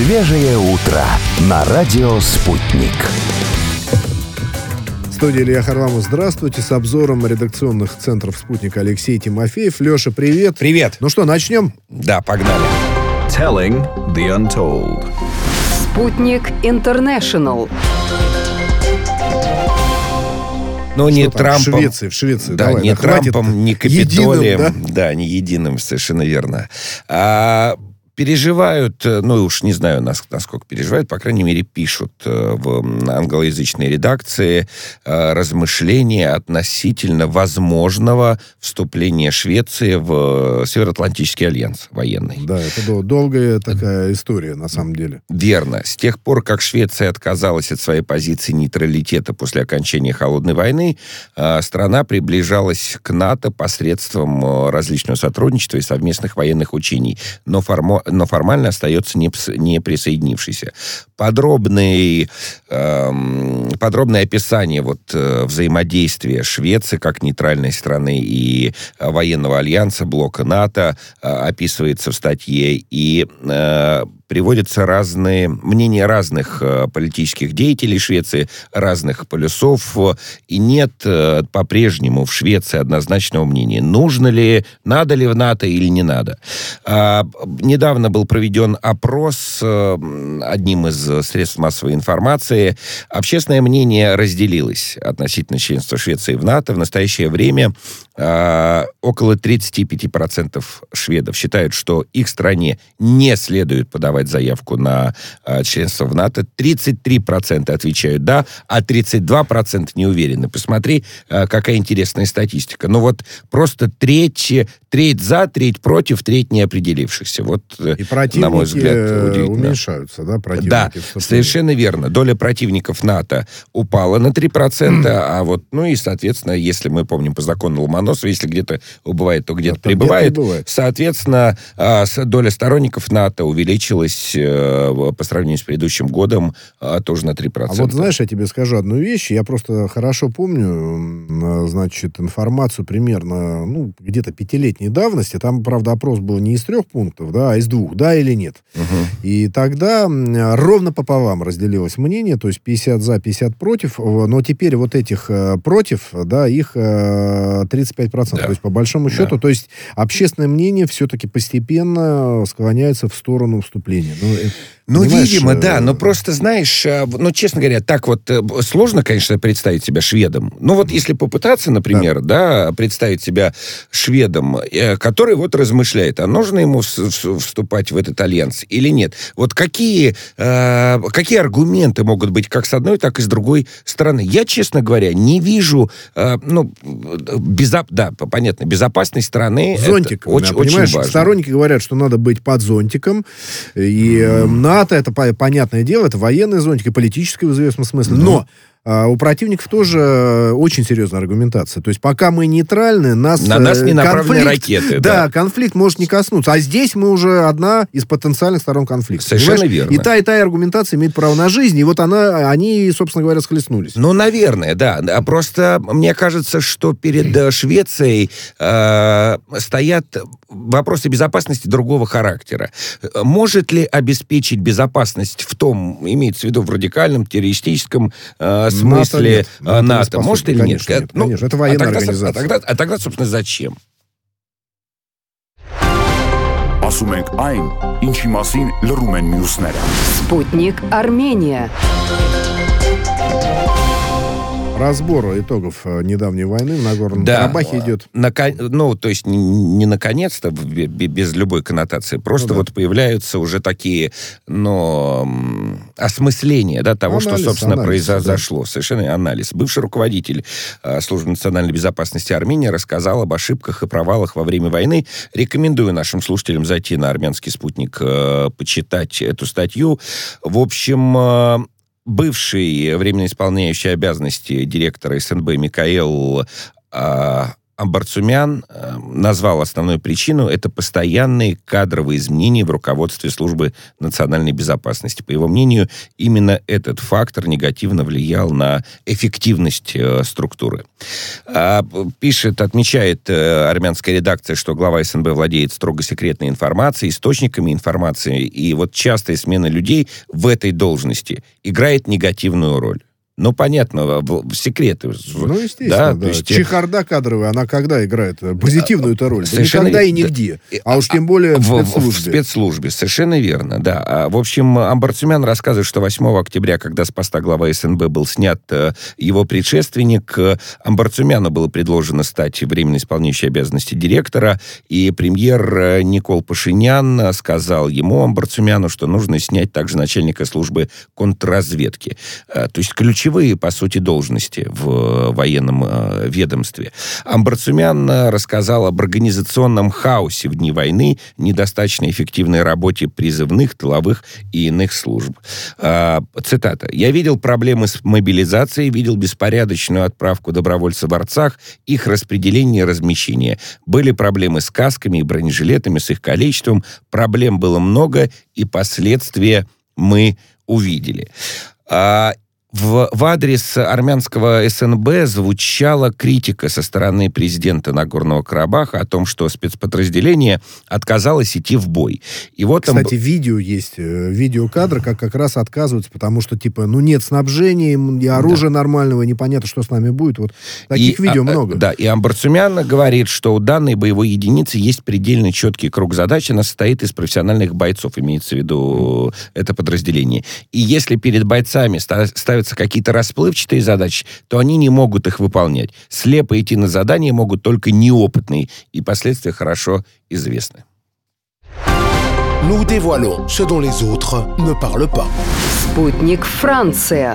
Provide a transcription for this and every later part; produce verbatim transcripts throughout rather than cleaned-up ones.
Свежее утро на радио «Спутник». В студии Илья Харламов. Здравствуйте. С обзором редакционных центров «Спутника» Алексей Тимофеев. Леша, привет. Привет. Ну что, начнем? Да, погнали. Telling the Untold. «Спутник Интернешнл». Ну, не Что там, Трампом. В Швеции, в Швеции. Да, Давай, не да, Трампом, не Капитолием. Единым, да? Да, не единым, совершенно верно. А переживают, ну, уж не знаю, насколько переживают, по крайней мере, пишут в англоязычной редакции размышления относительно возможного вступления Швеции в Североатлантический альянс военный. Да, это долгая такая история, на самом деле. Верно. С тех пор, как Швеция отказалась от своей позиции нейтралитета после окончания Холодной войны, страна приближалась к НАТО посредством различного сотрудничества и совместных военных учений, но, формо, но формально остается не, не присоединившейся. Подробный, эм, подробное описание вот, э, взаимодействия Швеции как нейтральной страны и э, военного альянса, блока НАТО э, описывается в статье, и э, приводятся разные мнения разных э, политических деятелей Швеции, разных полюсов, и нет э, по-прежнему в Швеции однозначного мнения, нужно ли, надо ли в НАТО или не надо. А, недавно был проведен опрос э, одним из средств массовой информации. Общественное мнение разделилось относительно членства Швеции в НАТО. В настоящее время э, около тридцать пять процентов шведов считают, что их стране не следует подавать заявку на э, членство в НАТО. тридцать три процента отвечают «да», а тридцать два процента не уверены. Посмотри, э, какая интересная статистика. Ну вот просто треть, треть за, треть против, треть не определившихся. Вот, И противники, на мой взгляд, удивительно. Уменьшаются, да, противники? Да, совершенно верно. Доля противников НАТО упала на три процента, mm. а вот, ну и, соответственно, если мы помним по закону Ломоносова, если где-то убывает, то где-то да, прибывает. Где соответственно, доля сторонников НАТО увеличилась по сравнению с предыдущим годом тоже на три процента. А вот, знаешь, я тебе скажу одну вещь. Я просто хорошо помню, значит, информацию примерно, ну, где-то пятилетней давности. Там, правда, опрос был не из трех пунктов, да, а из двух, да или нет. Угу. И тогда ровно пополам разделилось мнение, то есть пятьдесят за, пятьдесят против, но теперь вот этих против, да, их тридцать пять процентов. Да. То есть, по большому счету, да. То есть, общественное мнение все-таки постепенно склоняется в сторону вступления. Ну, ну видимо, да, но просто, знаешь, ну, честно говоря, так вот сложно, конечно, представить себя шведом. Ну, вот если попытаться, например, да, да представить себя шведом, который вот размышляет, а нужно ему вступать в этот альянс или нет. Вот какие, э, какие аргументы могут быть как с одной, так и с другой стороны? Я, честно говоря, не вижу, э, ну, безо... да, понятно, безопасность страны. Зонтик. Очень, да, понимаешь, очень важно. Сторонники говорят, что надо быть под зонтиком, и э, НАТО, это понятное дело, это военный зонтик, и политический в известном смысле, но... но Uh, у противников тоже очень серьезная аргументация. То есть, пока мы нейтральны, нас... На нас не направлены конфликт, ракеты. Да, да, конфликт может не коснуться. А здесь мы уже одна из потенциальных сторон конфликта. Совершенно понимаешь? верно. И та, и та аргументация имеет право на жизнь. И вот она, они, собственно говоря, схлестнулись. Ну, наверное, да. Просто мне кажется, что перед Швецией э, стоят вопросы безопасности другого характера. Может ли обеспечить безопасность в том, имеется в виду в радикальном, террористическом э, смысле НАТО, НАТО. Может или конечно, нет? нет? Ну, конечно, это военная а тогда, организация. А тогда, а тогда, собственно, зачем? Ասում ենք այն, ինչի մասին լռում են մյուսները։ «Спутник Армения». Разбор итогов недавней войны в Нагорном да, Карабахе идет. Нако... Ну, то есть не, не наконец-то, без любой коннотации, просто ну, да. вот появляются уже такие, ну, осмысления, да, того, анализ, что, собственно, анализ, произошло. Да. Совершенно анализ. Бывший руководитель э, Службы национальной безопасности Армении рассказал об ошибках и провалах во время войны. Рекомендую нашим слушателям зайти на армянский спутник, э, почитать эту статью. В общем... Э, Бывший временно исполняющий обязанности директора СНБ Микаэл а, Амбарцумян э, назвал основную причину — это постоянные кадровые изменения в руководстве службы национальной безопасности. По его мнению, именно этот фактор негативно влиял на эффективность э, структуры. А, пишет, отмечает э, армянская редакция, что глава СНБ владеет строго секретной информацией, источниками информации, и вот частая смена людей в этой должности играет негативную роль. Ну, понятно, секреты. Ну, естественно, да. да. То есть, чехарда кадровая, она когда играет позитивную-то роль? Совершенно... Да никогда и нигде. А уж тем более в, в спецслужбе. В спецслужбе, совершенно верно, да. В общем, Амбарцумян рассказывает, что восьмого октября, когда с поста главы СНБ был снят его предшественник, Амбарцумяну было предложено стать временно исполняющей обязанности директора, и премьер Никол Пашинян сказал ему, Амбарцумяну, что нужно снять также начальника службы контрразведки. То есть ключевые ключевые, по сути, должности в военном э, ведомстве. Амбарцумян рассказал об организационном хаосе в дни войны, недостаточно эффективной работе призывных, тыловых и иных служб. Э, цитата. «Я видел проблемы с мобилизацией, видел беспорядочную отправку добровольцев в Арцах, их распределение и размещение. Были проблемы с касками и бронежилетами, с их количеством. Проблем было много, и последствия мы увидели». А, В, в адрес армянского СНБ звучала критика со стороны президента Нагорного Карабаха о том, что спецподразделение отказалось идти в бой. И вот Кстати, там... видео есть, видеокадры, как как раз отказываются, потому что, типа, ну, нет снабжения, и оружия да. нормального, непонятно, что с нами будет. Вот таких и, видео а, много. Да, и Амбарцумян говорит, что у данной боевой единицы есть предельно четкий круг задач, она состоит из профессиональных бойцов, имеется в виду mm. это подразделение. И если перед бойцами ставят какие-то расплывчатые задачи, то они не могут их выполнять. Слепо идти на задание могут только неопытные, и последствия хорошо известны. Nous dévoilons ce dont les autres ne parlent pas. Спутник Франция.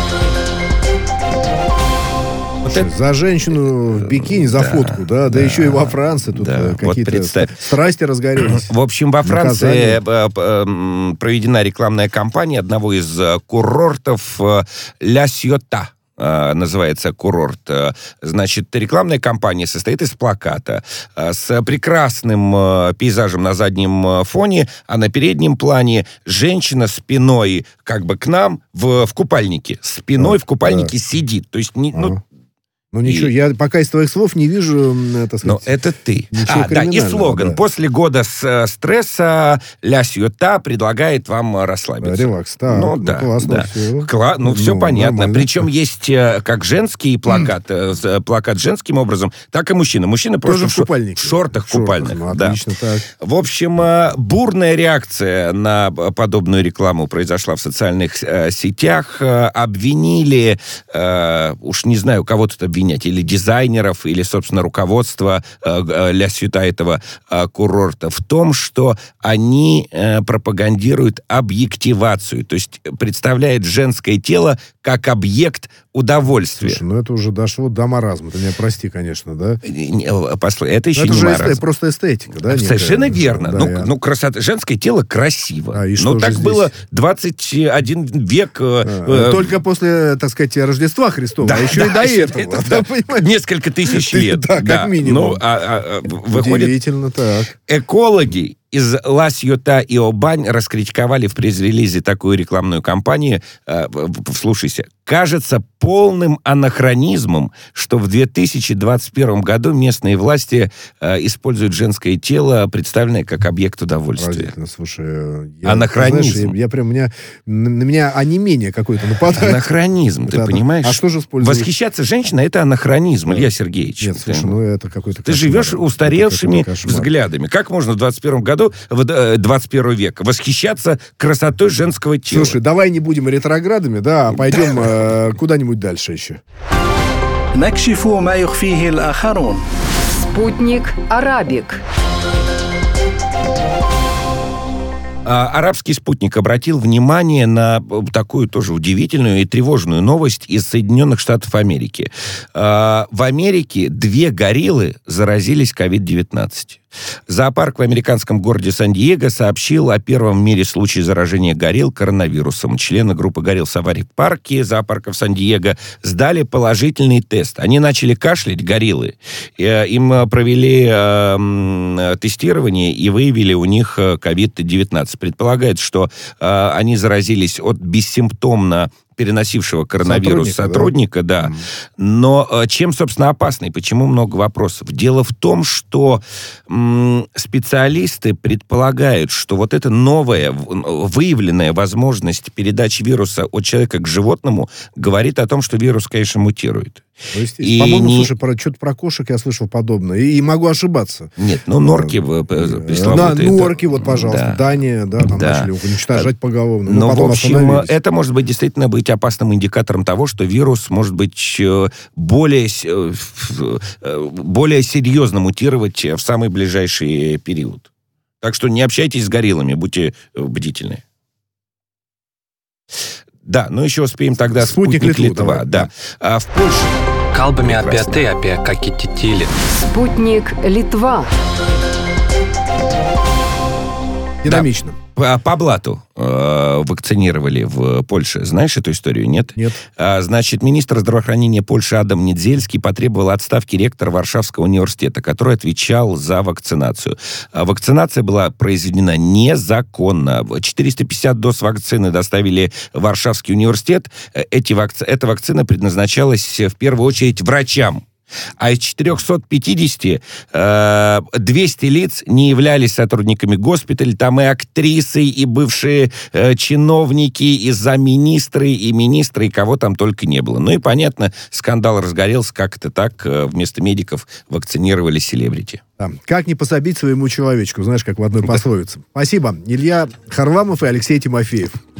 За женщину в бикини, за да, фотку, да, да, да еще и во Франции тут да, какие-то вот страсти разгорелись. В общем, во Франции Наказание. проведена рекламная кампания одного из курортов Ля Сьота. Называется курорт. Значит, рекламная кампания состоит из плаката с прекрасным пейзажем на заднем фоне, а на переднем плане женщина спиной как бы к нам в, в купальнике. Спиной а, в купальнике да. сидит. То есть, не, а. ну, Ну ничего, и... я пока из твоих слов не вижу, так сказать... Но это ты. А, да, и слоган. Да. После года с, стресса Ля Сьота предлагает вам расслабиться. Релакс, да. Ну, ну да. Классно да. все. Кла... Ну, ну, все понятно. Нормально. Причем есть как женский плакат, mm. плакат женским образом, так и мужчина. Мужчина просто в, в шортах купальных. Ну, да. Отлично, так. В общем, бурная реакция на подобную рекламу произошла в социальных сетях. Обвинили, уж не знаю, кого тут обвинять, или дизайнеров, или, собственно, руководство э, Ля Сьота этого э, курорта в том, что они э, пропагандируют объективацию, то есть представляет женское тело как объект удовольствия. Слушай, ну это уже дошло до маразма. Ты меня прости, конечно, да? Послушай, это еще это не же маразм. Это просто эстетика, да? Совершенно некая, верно. Да, ну, я... ну, красота. Женское тело красиво. А, и ну, так здесь? было двадцать один век. А, э, только после, так сказать, Рождества Христова, да, а еще да, и до этого. Это, да, несколько тысяч лет. Да, как да. минимум. Ну, а, а, выходит, удивительно, так. Экологи из Ла Сьота и Обань раскритиковали в пресс-релизе такую рекламную кампанию. Э, вслушайся. Кажется полным анахронизмом, что в две тысячи двадцать первом году местные власти э, используют женское тело, представленное как объект удовольствия. Слушай, я, анахронизм. Знаешь, я, я прям, у меня, на меня онемение какое-то нападает. Анахронизм, ты это, понимаешь? А что же используют? Восхищаться женщиной — это анахронизм, да. Илья Сергеевич. Нет, слушай, ну это какой-то Ты кошмар. живешь устаревшими взглядами. Как можно в двадцать первом году, в двадцать первый век, восхищаться красотой женского тела? Слушай, давай не будем ретроградами, да, а пойдем э, куда-нибудь дальше еще. Спутник Арабик. Арабский спутник обратил внимание на такую тоже удивительную и тревожную новость из Соединенных Штатов Америки. В Америке две гориллы заразились ковид девятнадцать. Зоопарк в американском городе Сан-Диего сообщил о первом в мире случае заражения горилл коронавирусом. Члены группы горилл сафари в парке зоопарка в Сан-Диего сдали положительный тест. Они начали кашлять, гориллы. Им провели э, тестирование и выявили у них ковид девятнадцать. Предполагается, что э, они заразились от бессимптомно переносившего коронавирус сотрудника, сотрудника да. да. Mm. Но э, чем, собственно, опасный? Почему много вопросов? Дело в том, что м, специалисты предполагают, что вот эта новая выявленная возможность передачи вируса от человека к животному говорит о том, что вирус, конечно, мутирует. Ну, и по-моему, не... слушай, про, что-то про кошек я слышал подобное. И, и могу ошибаться. Нет, ну норки пресловутые. Да, норки, вот, пожалуйста, да. Дания, да, там да. начали уничтожать поголовно. Но, в общем, это может быть действительно быть опасным индикатором того, что вирус может быть более, более серьезно мутировать в самый ближайший период. Так что не общайтесь с гориллами, будьте бдительны. Да, ну еще успеем тогда спутник, спутник Литва. Литва Давай, да. А в Польше... Kalbame apie tai, apie ką kiti tyli. Спутник Литва. Динамично. Да. По блату э, вакцинировали в Польше. Знаешь эту историю, нет? Нет. А, значит, министр здравоохранения Польши Адам Недзельский потребовал отставки ректора Варшавского университета, который отвечал за вакцинацию. А вакцинация была произведена незаконно. четыреста пятьдесят доз вакцины доставили в Варшавский университет. Эти вакци... Эта вакцина предназначалась в первую очередь врачам. А из четырехсот пятидесяти э, двести лиц не являлись сотрудниками госпиталя. Там и актрисы, и бывшие э, чиновники, и замминистры, и министры, и кого там только не было. Ну и, понятно, скандал разгорелся, как это так, э, вместо медиков вакцинировали селебрити. Да. Как не пособить своему человечку, знаешь, как в одной пословице. Спасибо. Илья Харламов и Алексей Тимофеев.